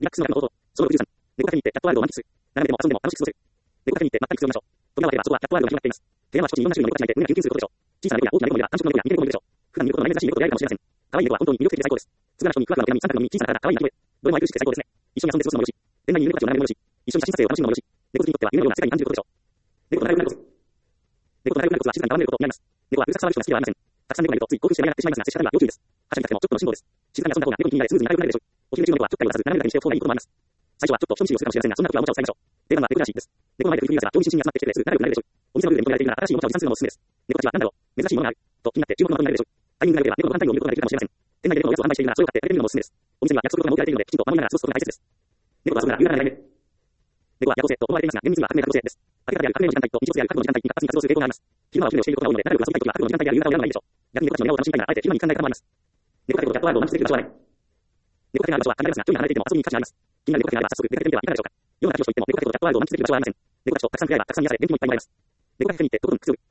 リラックスの中の音。小613。猫カフェに行ってキャットワールドを満喫する。眺めても遊んでも楽しく過ごせる。猫カフェに行ってまったく必要な場所。扉を開ければそこはキャットワールドが広がっています。部屋は一つにいろんな種類の猫たちがいて胸がキュンキュンすることでしょう。小さな猫や大きな猫もいれば単色の猫や人間猫もいるでしょう。普段見ることのない珍しい猫と出会えるかもしれません。可愛い猫は本当に魅力的で最高です。つぶらな人にふわふわの毛並み、三角の耳、小さな体、可愛い鳴き声。どれも愛くるしくて最高ですね。一緒に遊んで過ごすのもよし。店内にいる猫たちを眺めるのもよし。一緒に写真撮影を楽しむのもよし。猫好きにとっては夢のような世界に感じることでしょう。猫と仲良くなるコツ。猫と仲良くなるコツは静かに戯れることにあります。猫はうるさく騒ぐ人が好きではありません。たくさん猫がいるとつい興奮して盛り上がってしまいますが、接し方には要注意です。はしゃぎたくてもちょっとの辛抱です。静かに遊んだ方が猫に気に入られスムーズに仲良くなるでしょう。お昼中の猫はちょっかいを出さず、斜めだけにしておく方がいいこともあります。最初はちょっと人見知りをするかもしれませんが、そんな時はおもちゃを使いましょう。定番は猫らしいです。猫の前でフリフリが興味津々に集まってきてすぐ仲良くなるでしょう。お店のルールで認められているなら新しいおもちゃを持参するのもおすすめです。猫たちは何だろう、珍しいものがあると気になって注目の的になるでしょう。タイミングが良ければ猫の簡単にを見ることができるかもしれません。店内で猫のおやつを販売しているならそれを買ってあげてみるのもおすすめです。お店には約束が設けられているのできちんと守りながら過ごすことが大切です。猫と遊ぶなら夕方が狙い目。猫は夜行性と思われていますが、厳密には革命の夜行性です。明け方である革命の時間帯と日没である覚悟の時間帯に活発に活動する傾向があります。昼間はお昼寝をしていることが多いので、仲良く遊びたい時は覚悟の時間帯である夕方を選んだ方がいいでしょう。逆に猫たちの笑顔を楽しみたいなら、あえて昼間に行かない方もあります。猫カフェとキャットワールドを満喫できる場所はない。猫カフェがある場所は限られますが、距離が離れていても遊びに行く価値があります。気になる猫カフェがあれば早速出かけてみてはいかがでしょうか。世の中をしていっても猫カフェとキャットワールドを満喫できる場所はありません。猫たちとたくさん触れ合えばたくさん癒され元気もいっぱいになります。猫カフェに行ってどこでもくつろぐ。